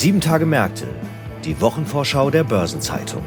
7 Tage Märkte, die Wochenvorschau der Börsenzeitung.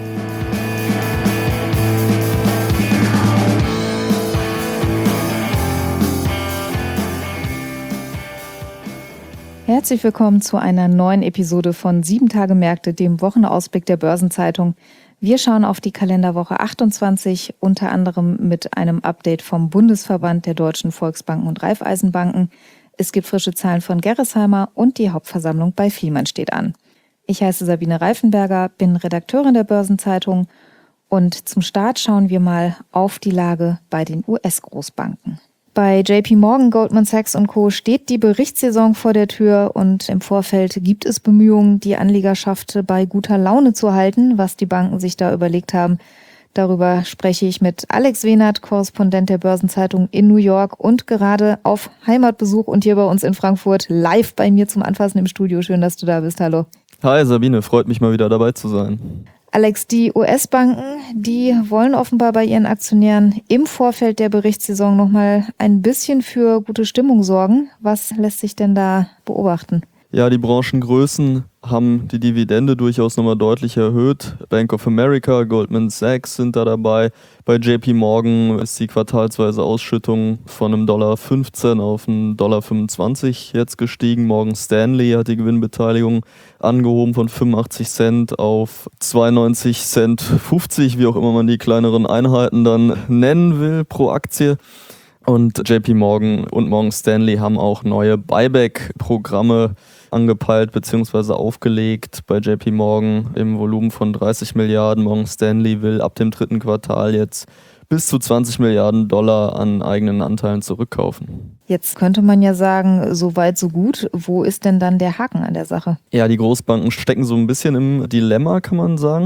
Herzlich willkommen zu einer neuen Episode von 7 Tage Märkte, dem Wochenausblick der Börsenzeitung. Wir schauen auf die Kalenderwoche 28, unter anderem mit einem Update vom Bundesverband der Deutschen Volksbanken und Raiffeisenbanken. Es gibt frische Zahlen von Gerresheimer und die Hauptversammlung bei Vielmann steht an. Ich heiße Sabine Reifenberger, bin Redakteurin der Börsenzeitung und zum Start schauen wir mal auf die Lage bei den US-Großbanken. Bei JP Morgan, Goldman Sachs und Co. steht die Berichtssaison vor der Tür und im Vorfeld gibt es Bemühungen, die Anlegerschaft bei guter Laune zu halten, was die Banken sich da überlegt haben. Darüber spreche ich mit Alex Wehnert, Korrespondent der Börsenzeitung in New York und gerade auf Heimatbesuch und hier bei uns in Frankfurt live bei mir zum Anfassen im Studio. Schön, dass du da bist. Hallo. Hi Sabine, freut mich mal wieder dabei zu sein. Alex, die US-Banken, die wollen offenbar bei ihren Aktionären im Vorfeld der Berichtssaison nochmal ein bisschen für gute Stimmung sorgen. Was lässt sich denn da beobachten? Ja, die Branchengrößen haben die Dividende durchaus nochmal deutlich erhöht. Bank of America, Goldman Sachs sind da dabei. Bei JP Morgan ist die quartalsweise Ausschüttung von $1,15 auf $1,25 jetzt gestiegen. Morgan Stanley hat die Gewinnbeteiligung angehoben von 85 Cent auf 92 Cent 50, wie auch immer man die kleineren Einheiten dann nennen will pro Aktie. Und JP Morgan und Morgan Stanley haben auch neue Buyback-Programme angepeilt bzw. aufgelegt. Bei JP Morgan im Volumen von 30 Milliarden. Morgan Stanley will ab dem 3. Quartal jetzt bis zu $20 Milliarden an eigenen Anteilen zurückkaufen. Jetzt könnte man ja sagen, so weit, so gut. Wo ist denn dann der Haken an der Sache? Ja, die Großbanken stecken so ein bisschen im Dilemma, kann man sagen.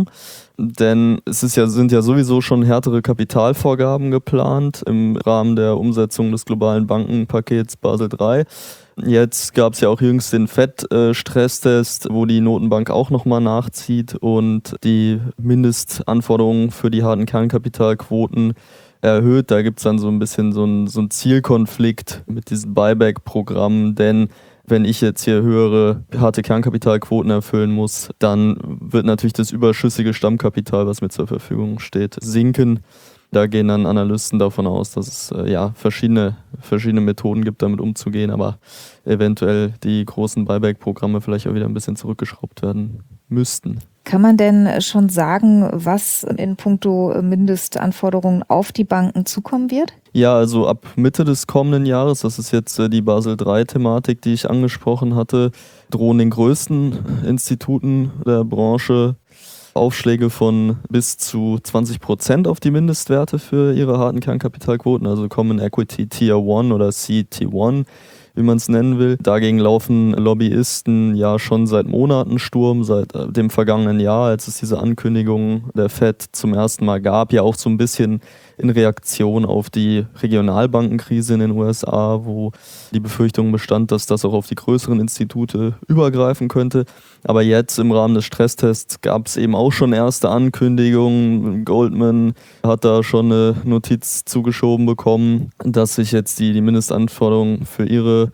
Denn sind ja sowieso schon härtere Kapitalvorgaben geplant im Rahmen der Umsetzung des globalen Bankenpakets Basel III. Jetzt gab es ja auch jüngst den FED-Stresstest, wo die Notenbank auch nochmal nachzieht und die Mindestanforderungen für die harten Kernkapitalquoten erhöht. Da gibt es dann so ein bisschen so einen Zielkonflikt mit diesem Buyback-Programm, denn wenn ich jetzt hier höhere harte Kernkapitalquoten erfüllen muss, dann wird natürlich das überschüssige Stammkapital, was mir zur Verfügung steht, sinken. Da gehen dann Analysten davon aus, dass es verschiedene Methoden gibt, damit umzugehen, aber eventuell die großen Buyback-Programme vielleicht auch wieder ein bisschen zurückgeschraubt werden müssten. Kann man denn schon sagen, was in puncto Mindestanforderungen auf die Banken zukommen wird? Ja, also ab Mitte des kommenden Jahres, das ist jetzt die Basel III-Thematik, die ich angesprochen hatte, drohen den größten Instituten der Branche Aufschläge von bis zu 20% auf die Mindestwerte für ihre harten Kernkapitalquoten, also Common Equity Tier 1 oder CET1, wie man es nennen will. Dagegen laufen Lobbyisten ja schon seit Monaten Sturm, seit dem vergangenen Jahr, als es diese Ankündigung der FED zum ersten Mal gab, ja auch so ein bisschen in Reaktion auf die Regionalbankenkrise in den USA, wo die Befürchtung bestand, dass das auch auf die größeren Institute übergreifen könnte. Aber jetzt im Rahmen des Stresstests gab es eben auch schon erste Ankündigungen. Goldman hat da schon eine Notiz zugeschoben bekommen, dass sich jetzt die Mindestanforderungen für ihre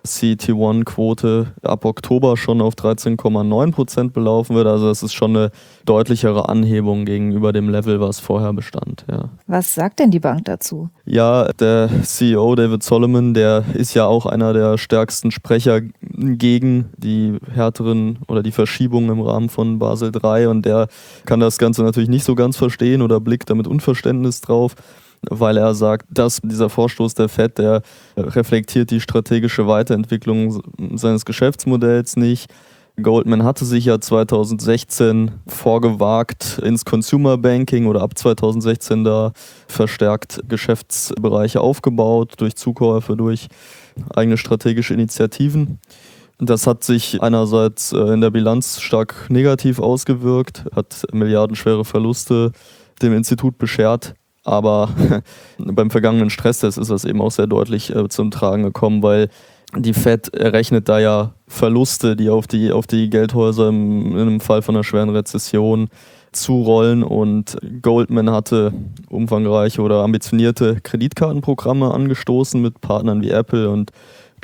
CET1-Quote ab Oktober schon auf 13,9% belaufen wird. Also das ist schon eine deutlichere Anhebung gegenüber dem Level, was vorher bestand. Ja. Was sagt denn die Bank dazu? Ja, der CEO David Solomon, der ist ja auch einer der stärksten Sprecher gegen die härteren oder die Verschiebungen im Rahmen von Basel III und der kann das Ganze natürlich nicht so ganz verstehen oder blickt da mit Unverständnis drauf, weil er sagt, dass dieser Vorstoß der FED, der reflektiert die strategische Weiterentwicklung seines Geschäftsmodells nicht. Goldman hatte sich ja 2016 vorgewagt ins Consumer Banking oder ab 2016 da verstärkt Geschäftsbereiche aufgebaut durch Zukäufe, durch eigene strategische Initiativen. Das hat sich einerseits in der Bilanz stark negativ ausgewirkt, hat milliardenschwere Verluste dem Institut beschert. Aber beim vergangenen Stresstest ist das eben auch sehr deutlich zum Tragen gekommen, weil die FED errechnet da ja Verluste, die auf die Geldhäuser in einem Fall von einer schweren Rezession zurollen. Und Goldman hatte umfangreiche oder ambitionierte Kreditkartenprogramme angestoßen mit Partnern wie Apple und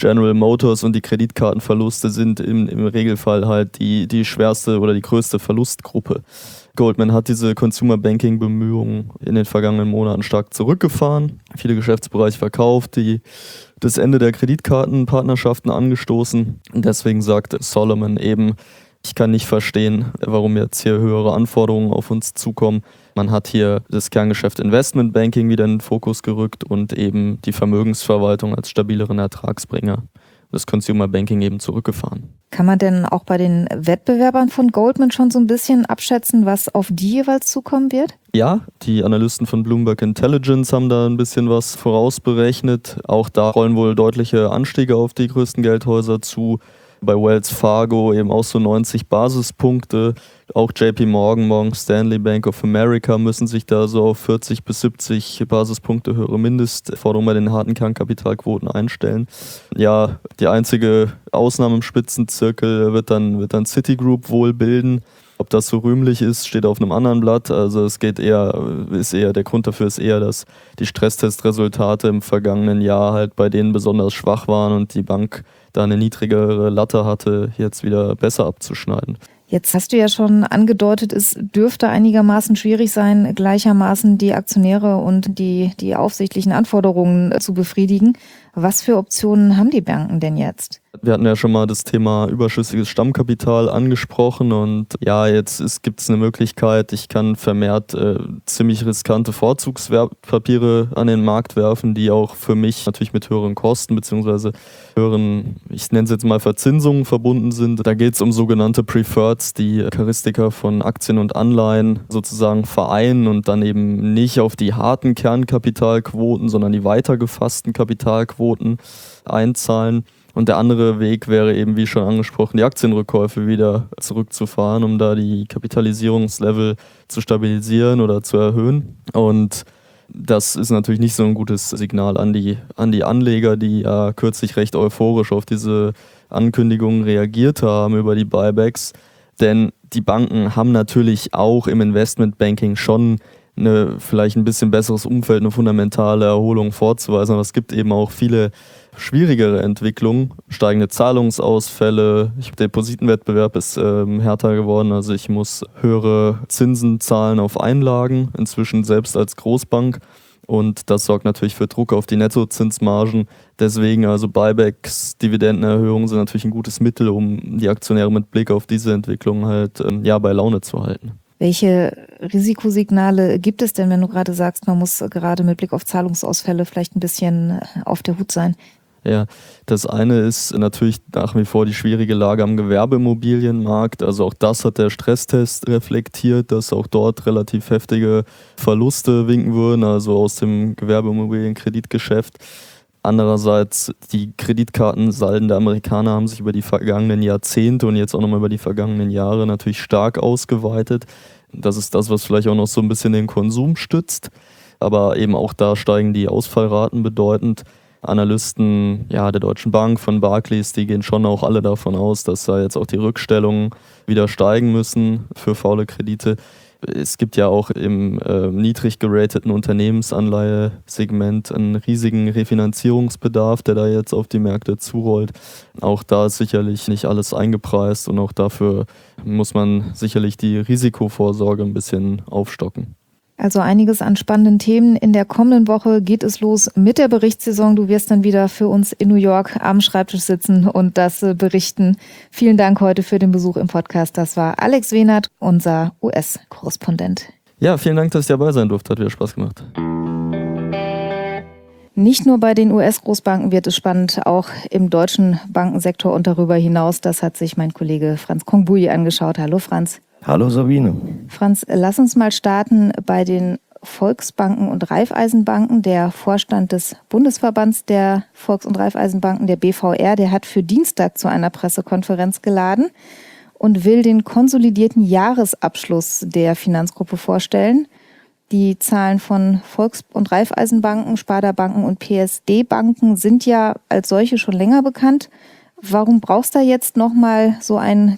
General Motors und die Kreditkartenverluste sind im Regelfall halt die schwerste oder die größte Verlustgruppe. Goldman hat diese Consumer Banking Bemühungen in den vergangenen Monaten stark zurückgefahren, viele Geschäftsbereiche verkauft, das Ende der Kreditkartenpartnerschaften angestoßen. Und deswegen sagt Solomon eben, ich kann nicht verstehen, warum jetzt hier höhere Anforderungen auf uns zukommen. Man hat hier das Kerngeschäft Investment Banking wieder in den Fokus gerückt und eben die Vermögensverwaltung als stabileren Ertragsbringer, das Consumer Banking eben zurückgefahren. Kann man denn auch bei den Wettbewerbern von Goldman schon so ein bisschen abschätzen, was auf die jeweils zukommen wird? Ja, die Analysten von Bloomberg Intelligence haben da ein bisschen was vorausberechnet. Auch da rollen wohl deutliche Anstiege auf die größten Geldhäuser zu. Bei Wells Fargo eben auch so 90 Basispunkte. Auch JP Morgan, Morgan Stanley, Bank of America müssen sich da so auf 40 bis 70 Basispunkte höhere Mindestforderungen bei den harten Kernkapitalquoten einstellen. Ja, die einzige Ausnahme im Spitzenzirkel wird dann Citigroup wohl bilden. Ob das so rühmlich ist, steht auf einem anderen Blatt. Also es geht der Grund dafür ist eher, dass die Stresstestresultate im vergangenen Jahr halt bei denen besonders schwach waren und die Bank da eine niedrigere Latte hatte, jetzt wieder besser abzuschneiden. Jetzt hast du ja schon angedeutet, es dürfte einigermaßen schwierig sein, gleichermaßen die Aktionäre und die aufsichtlichen Anforderungen zu befriedigen. Was für Optionen haben die Banken denn jetzt? Wir hatten ja schon mal das Thema überschüssiges Stammkapital angesprochen und ja, jetzt gibt es eine Möglichkeit, ich kann vermehrt ziemlich riskante Vorzugspapiere an den Markt werfen, die auch für mich natürlich mit höheren Kosten bzw. höheren, ich nenne es jetzt mal Verzinsungen verbunden sind. Da geht es um sogenannte Preferreds, die Charakteristika von Aktien und Anleihen sozusagen vereinen und dann eben nicht auf die harten Kernkapitalquoten, sondern die weitergefassten Kapitalquoten einzahlen. Und der andere Weg wäre eben, wie schon angesprochen, die Aktienrückkäufe wieder zurückzufahren, um da die Kapitalisierungslevel zu stabilisieren oder zu erhöhen. Und das ist natürlich nicht so ein gutes Signal an die Anleger, die ja kürzlich recht euphorisch auf diese Ankündigungen reagiert haben über die Buybacks. Denn die Banken haben natürlich auch im Investmentbanking schon vielleicht ein bisschen besseres Umfeld, eine fundamentale Erholung vorzuweisen. Aber es gibt eben auch viele schwierigere Entwicklungen, steigende Zahlungsausfälle. Der Depositenwettbewerb ist härter geworden, also ich muss höhere Zinsen zahlen auf Einlagen, inzwischen selbst als Großbank. Und das sorgt natürlich für Druck auf die Nettozinsmargen. Deswegen also Buybacks, Dividendenerhöhungen sind natürlich ein gutes Mittel, um die Aktionäre mit Blick auf diese Entwicklung halt bei Laune zu halten. Welche Risikosignale gibt es denn, wenn du gerade sagst, man muss gerade mit Blick auf Zahlungsausfälle vielleicht ein bisschen auf der Hut sein? Ja, das eine ist natürlich nach wie vor die schwierige Lage am Gewerbeimmobilienmarkt. Also auch das hat der Stresstest reflektiert, dass auch dort relativ heftige Verluste winken würden, also aus dem Gewerbeimmobilienkreditgeschäft. Andererseits, die Kreditkartensalden der Amerikaner haben sich über die vergangenen Jahrzehnte und jetzt auch nochmal über die vergangenen Jahre natürlich stark ausgeweitet. Das ist das, was vielleicht auch noch so ein bisschen den Konsum stützt. Aber eben auch da steigen die Ausfallraten bedeutend. Analysten der Deutschen Bank, von Barclays, die gehen schon auch alle davon aus, dass da jetzt auch die Rückstellungen wieder steigen müssen für faule Kredite. Es gibt ja auch im niedrig gerateten Unternehmensanleihesegment einen riesigen Refinanzierungsbedarf, der da jetzt auf die Märkte zurollt. Auch da ist sicherlich nicht alles eingepreist und auch dafür muss man sicherlich die Risikovorsorge ein bisschen aufstocken. Also einiges an spannenden Themen. In der kommenden Woche geht es los mit der Berichtssaison. Du wirst dann wieder für uns in New York am Schreibtisch sitzen und das berichten. Vielen Dank heute für den Besuch im Podcast. Das war Alex Wehnert, unser US-Korrespondent. Ja, vielen Dank, dass ich dabei sein durfte. Hat wieder Spaß gemacht. Nicht nur bei den US-Großbanken wird es spannend, auch im deutschen Bankensektor und darüber hinaus. Das hat sich mein Kollege Franz Kongbui angeschaut. Hallo Franz. Hallo Sabine. Franz, lass uns mal starten bei den Volksbanken und Raiffeisenbanken. Der Vorstand des Bundesverbands der Volks- und Raiffeisenbanken, der BVR, der hat für Dienstag zu einer Pressekonferenz geladen und will den konsolidierten Jahresabschluss der Finanzgruppe vorstellen. Die Zahlen von Volks- und Raiffeisenbanken, Sparda-Banken und PSD-Banken sind ja als solche schon länger bekannt. Warum brauchst du jetzt nochmal so einen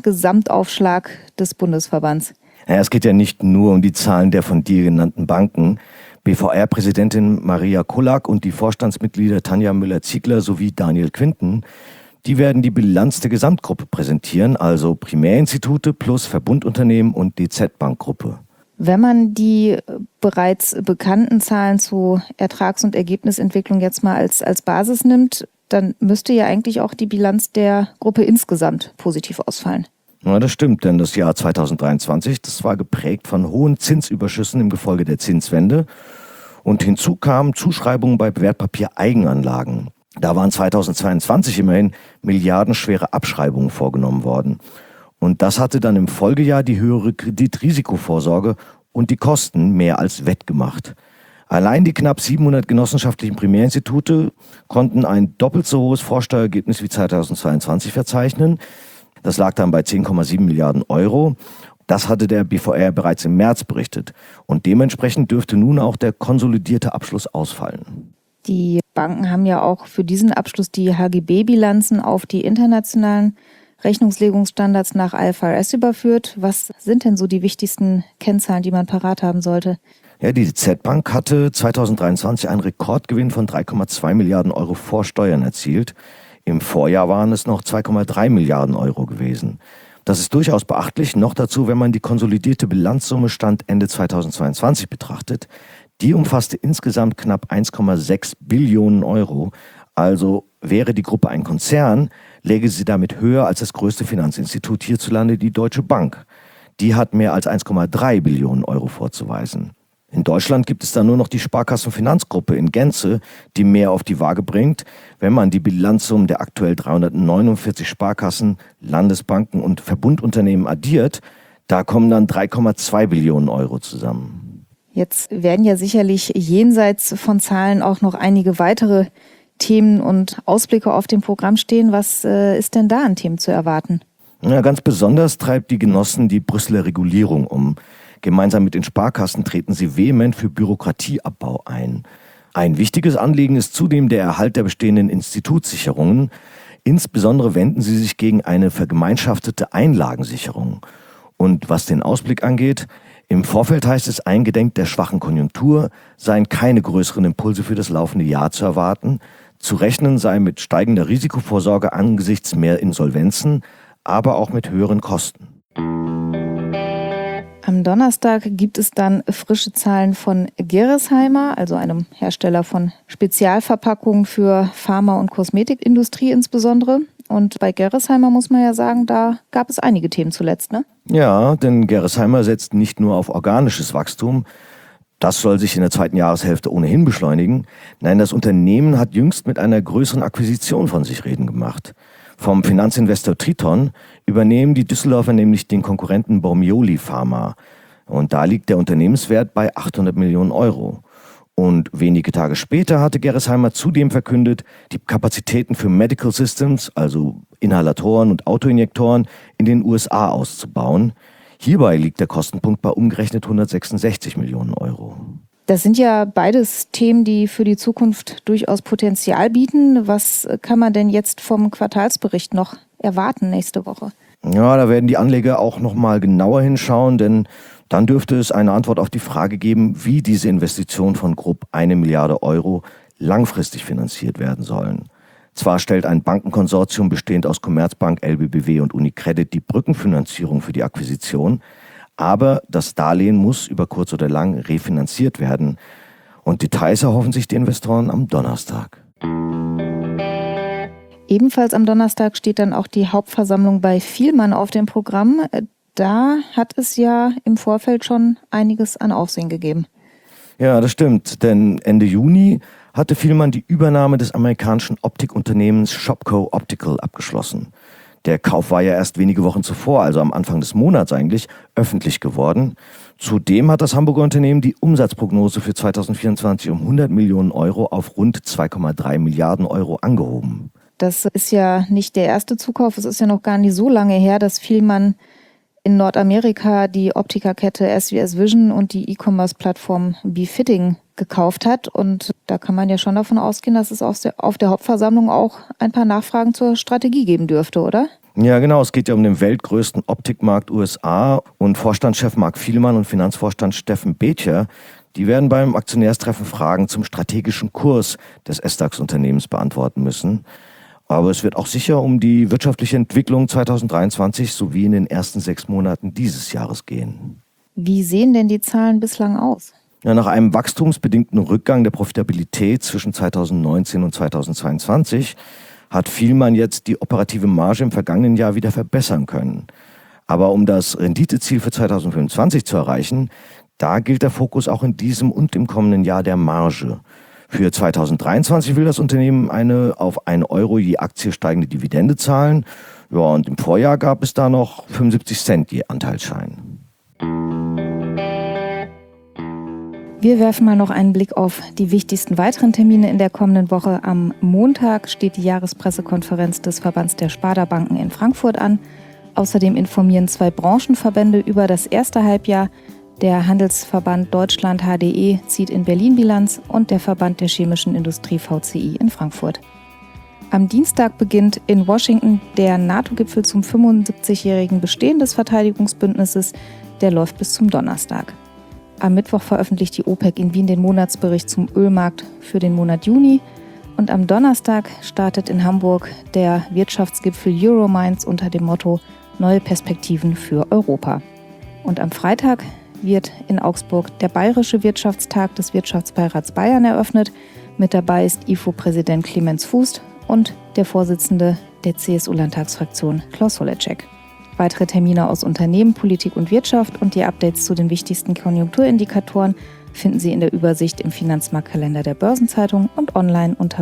Gesamtaufschlag des Bundesverbands? Ja, es geht ja nicht nur um die Zahlen der von dir genannten Banken. BVR-Präsidentin Maria Kolak und die Vorstandsmitglieder Tanja Müller-Ziegler sowie Daniel Quinten, die werden die Bilanz der Gesamtgruppe präsentieren, also Primärinstitute plus Verbundunternehmen und DZ-Bank-Gruppe. Wenn man die bereits bekannten Zahlen zu Ertrags- und Ergebnisentwicklung jetzt mal als Basis nimmt, dann müsste ja eigentlich auch die Bilanz der Gruppe insgesamt positiv ausfallen. Ja, das stimmt, denn das Jahr 2023, das war geprägt von hohen Zinsüberschüssen im Gefolge der Zinswende. Und hinzu kamen Zuschreibungen bei Wertpapiereigenanlagen. Da waren 2022 immerhin milliardenschwere Abschreibungen vorgenommen worden. Und das hatte dann im Folgejahr die höhere Kreditrisikovorsorge und die Kosten mehr als wettgemacht. Allein die knapp 700 genossenschaftlichen Primärinstitute konnten ein doppelt so hohes Vorsteuerergebnis wie 2022 verzeichnen. Das lag dann bei 10,7 Milliarden Euro. Das hatte der BVR bereits im März berichtet. Und dementsprechend dürfte nun auch der konsolidierte Abschluss ausfallen. Die Banken haben ja auch für diesen Abschluss die HGB-Bilanzen auf die internationalen Rechnungslegungsstandards nach IFRS überführt. Was sind denn so die wichtigsten Kennzahlen, die man parat haben sollte? Ja, die DZ-Bank hatte 2023 einen Rekordgewinn von 3,2 Milliarden Euro vor Steuern erzielt. Im Vorjahr waren es noch 2,3 Milliarden Euro gewesen. Das ist durchaus beachtlich, noch dazu, wenn man die konsolidierte Bilanzsumme Stand Ende 2022 betrachtet. Die umfasste insgesamt knapp 1,6 Billionen Euro. Also wäre die Gruppe ein Konzern, läge sie damit höher als das größte Finanzinstitut hierzulande, die Deutsche Bank. Die hat mehr als 1,3 Billionen Euro vorzuweisen. In Deutschland gibt es dann nur noch die Sparkassenfinanzgruppe in Gänze, die mehr auf die Waage bringt, wenn man die Bilanzsummen der aktuell 349 Sparkassen, Landesbanken und Verbundunternehmen addiert. Da kommen dann 3,2 Billionen Euro zusammen. Jetzt werden ja sicherlich jenseits von Zahlen auch noch einige weitere Themen und Ausblicke auf dem Programm stehen. Was ist denn da an Themen zu erwarten? Ja, ganz besonders treibt die Genossen die Brüsseler Regulierung um. Gemeinsam mit den Sparkassen treten sie vehement für Bürokratieabbau ein. Ein wichtiges Anliegen ist zudem der Erhalt der bestehenden Institutssicherungen. Insbesondere wenden sie sich gegen eine vergemeinschaftete Einlagensicherung. Und was den Ausblick angeht, im Vorfeld heißt es, eingedenk der schwachen Konjunktur seien keine größeren Impulse für das laufende Jahr zu erwarten. Zu rechnen sei mit steigender Risikovorsorge angesichts mehr Insolvenzen, aber auch mit höheren Kosten. Am Donnerstag gibt es dann frische Zahlen von Gerresheimer, also einem Hersteller von Spezialverpackungen für Pharma- und Kosmetikindustrie insbesondere. Und bei Gerresheimer muss man ja sagen, da gab es einige Themen zuletzt, ne? Ja, denn Gerresheimer setzt nicht nur auf organisches Wachstum. Das soll sich in der zweiten Jahreshälfte ohnehin beschleunigen. Nein, das Unternehmen hat jüngst mit einer größeren Akquisition von sich reden gemacht. Vom Finanzinvestor Triton übernehmen die Düsseldorfer nämlich den Konkurrenten Bormioli Pharma. Und da liegt der Unternehmenswert bei 800 Millionen Euro. Und wenige Tage später hatte Gerresheimer zudem verkündet, die Kapazitäten für Medical Systems, also Inhalatoren und Autoinjektoren, in den USA auszubauen. Hierbei liegt der Kostenpunkt bei umgerechnet 166 Millionen Euro. Das sind ja beides Themen, die für die Zukunft durchaus Potenzial bieten. Was kann man denn jetzt vom Quartalsbericht noch erwarten nächste Woche? Ja, da werden die Anleger auch noch mal genauer hinschauen, denn dann dürfte es eine Antwort auf die Frage geben, wie diese Investitionen von grob 1 Milliarde Euro langfristig finanziert werden sollen. Zwar stellt ein Bankenkonsortium bestehend aus Commerzbank, LBBW und UniCredit die Brückenfinanzierung für die Akquisition, aber das Darlehen muss über kurz oder lang refinanziert werden. Und Details erhoffen sich die Investoren am Donnerstag. Ebenfalls am Donnerstag steht dann auch die Hauptversammlung bei Vielmann auf dem Programm. Da hat es ja im Vorfeld schon einiges an Aufsehen gegeben. Ja, das stimmt, denn Ende Juni hatte Vielmann die Übernahme des amerikanischen Optikunternehmens Shopko Optical abgeschlossen. Der Kauf war ja erst wenige Wochen zuvor, also am Anfang des Monats eigentlich, öffentlich geworden. Zudem hat das Hamburger Unternehmen die Umsatzprognose für 2024 um 100 Millionen Euro auf rund 2,3 Milliarden Euro angehoben. Das ist ja nicht der erste Zukauf. Es ist ja noch gar nicht so lange her, dass Vielmann in Nordamerika die Optikerkette SVS Vision und die E-Commerce-Plattform Befitting gekauft hat. Und da kann man ja schon davon ausgehen, dass es auf der Hauptversammlung auch ein paar Nachfragen zur Strategie geben dürfte, oder? Ja, genau. Es geht ja um den weltgrößten Optikmarkt USA und Vorstandschef Marc Vielmann und Finanzvorstand Steffen Bethger, Die werden beim Aktionärstreffen Fragen zum strategischen Kurs des SDAX-Unternehmens beantworten müssen. Aber es wird auch sicher um die wirtschaftliche Entwicklung 2023 sowie in den ersten 6 Monaten dieses Jahres gehen. Wie sehen denn die Zahlen bislang aus? Ja, nach einem wachstumsbedingten Rückgang der Profitabilität zwischen 2019 und 2022 hat Vielmann jetzt die operative Marge im vergangenen Jahr wieder verbessern können. Aber um das Renditeziel für 2025 zu erreichen, da gilt der Fokus auch in diesem und im kommenden Jahr der Marge. Für 2023 will das Unternehmen eine auf 1 Euro je Aktie steigende Dividende zahlen. Ja, und im Vorjahr gab es da noch 75 Cent je Anteilsschein. Wir werfen mal noch einen Blick auf die wichtigsten weiteren Termine in der kommenden Woche. Am Montag steht die Jahrespressekonferenz des Verbands der Sparda-Banken in Frankfurt an. Außerdem informieren 2 Branchenverbände über das erste Halbjahr. Der Handelsverband Deutschland HDE zieht in Berlin Bilanz und der Verband der chemischen Industrie VCI in Frankfurt. Am Dienstag beginnt in Washington der NATO-Gipfel zum 75-jährigen Bestehen des Verteidigungsbündnisses. Der läuft bis zum Donnerstag. Am Mittwoch veröffentlicht die OPEC in Wien den Monatsbericht zum Ölmarkt für den Monat Juni. Und am Donnerstag startet in Hamburg der Wirtschaftsgipfel Eurominds unter dem Motto Neue Perspektiven für Europa. Und am Freitag wird in Augsburg der Bayerische Wirtschaftstag des Wirtschaftsbeirats Bayern eröffnet. Mit dabei ist IFO-Präsident Clemens Fuß und der Vorsitzende der CSU-Landtagsfraktion Klaus Holleczek. Weitere Termine aus Unternehmen, Politik und Wirtschaft und die Updates zu den wichtigsten Konjunkturindikatoren finden Sie in der Übersicht im Finanzmarktkalender der Börsenzeitung und online unter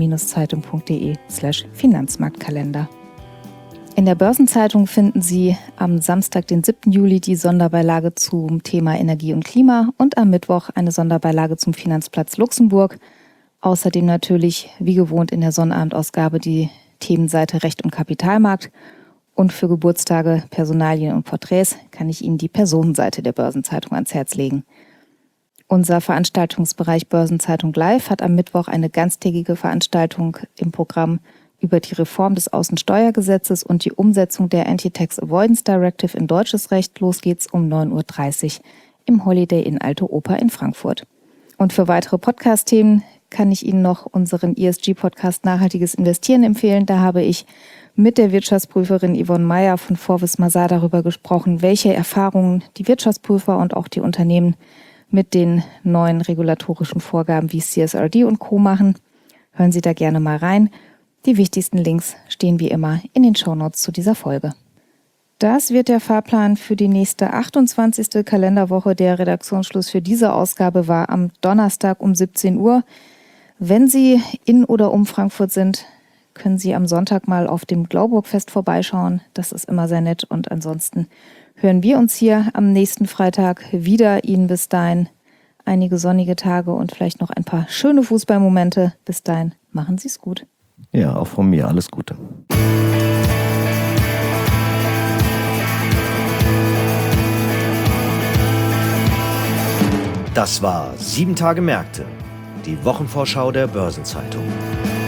börsen-zeitung.de/Finanzmarktkalender. In der Börsenzeitung finden Sie am Samstag, den 7. Juli, die Sonderbeilage zum Thema Energie und Klima und am Mittwoch eine Sonderbeilage zum Finanzplatz Luxemburg. Außerdem natürlich, wie gewohnt, in der Sonnabendausgabe die Themenseite Recht und Kapitalmarkt. Und für Geburtstage, Personalien und Porträts kann ich Ihnen die Personenseite der Börsenzeitung ans Herz legen. Unser Veranstaltungsbereich Börsenzeitung Live hat am Mittwoch eine ganztägige Veranstaltung im Programm über die Reform des Außensteuergesetzes und die Umsetzung der Anti-Tax Avoidance Directive in deutsches Recht. Los geht's um 9.30 Uhr im Holiday Inn Alte Oper in Frankfurt. Und für weitere Podcast-Themen kann ich Ihnen noch unseren ESG-Podcast Nachhaltiges Investieren empfehlen. Da habe ich mit der Wirtschaftsprüferin Yvonne Meyer von Forvis Mazars darüber gesprochen, welche Erfahrungen die Wirtschaftsprüfer und auch die Unternehmen mit den neuen regulatorischen Vorgaben wie CSRD und Co. machen. Hören Sie da gerne mal rein. Die wichtigsten Links stehen wie immer in den Shownotes zu dieser Folge. Das wird der Fahrplan für die nächste 28. Kalenderwoche. Der Redaktionsschluss für diese Ausgabe war am Donnerstag um 17 Uhr. Wenn Sie in oder um Frankfurt sind, können Sie am Sonntag mal auf dem Glauburgfest vorbeischauen. Das ist immer sehr nett. Und ansonsten hören wir uns hier am nächsten Freitag wieder. Ihnen bis dahin einige sonnige Tage und vielleicht noch ein paar schöne Fußballmomente. Bis dahin, machen Sie es gut. Ja, auch von mir alles Gute. Das war 7 Tage Märkte, die Wochenvorschau der Börsenzeitung.